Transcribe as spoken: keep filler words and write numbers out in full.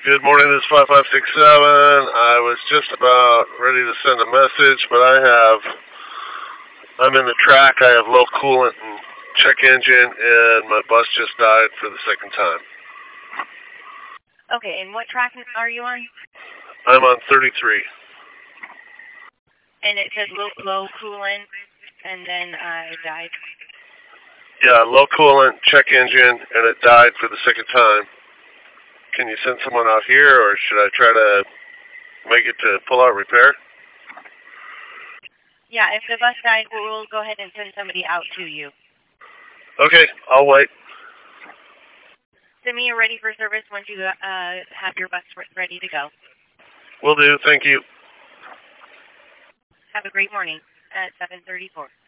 Good morning, this is five five six seven. I was just about ready to send a message, but I have, I'm in the track, I have low coolant and check engine, and my bus just died for the second time. Okay, and what track are you on? I'm on thirty-three. And it says low, low coolant, and then I uh, died. Yeah, low coolant, check engine, and it died for the second time. Can you send someone out here, or should I try to make it to pull out repair? Yeah, if the bus died, we'll go ahead and send somebody out to you. Okay, I'll wait. Send me a ready for service once you uh, have your bus ready to go. Will do, thank you. Have a great morning at seven thirty-four.